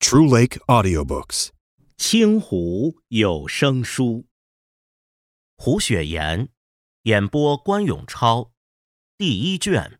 True Lake Audiobooks. 清湖有声书，胡雪岩演播，关永超，第一卷。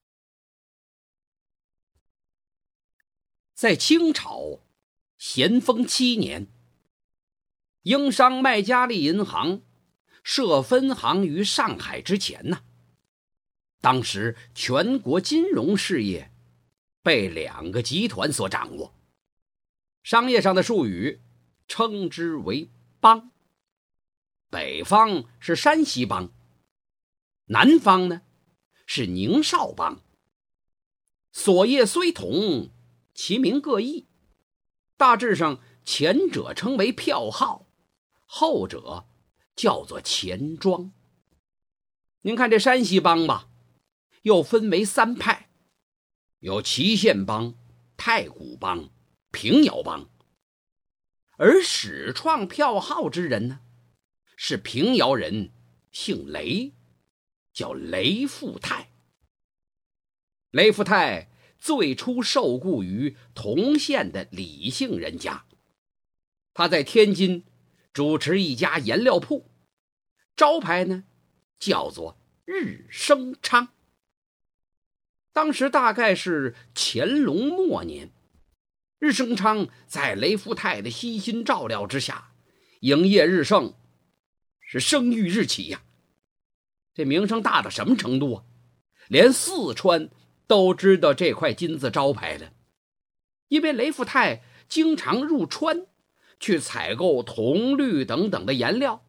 在清朝咸丰7年，英商麦加利银行设分行于上海之前呢，当时全国金融事业被2个集团所掌握，商业上的术语称之为帮。北方是山西帮，南方呢是宁绍帮。所业虽同，其名各异，大致上前者称为票号，后者叫做钱庄。您看这山西帮吧，又分为3派，有祁县帮、太谷帮、平遥帮。而始创票号之人呢，是平遥人，姓雷，叫雷富泰。雷富泰最初受雇于同县的李姓人家，他在天津主持一家颜料铺，招牌呢叫做日升昌。当时大概是乾隆末年，日升昌在雷富泰的悉心照料之下，营业日盛，是声誉日起呀。这名声大到什么程度啊？连四川都知道这块金字招牌了。因为雷富泰经常入川去采购铜绿等等的颜料，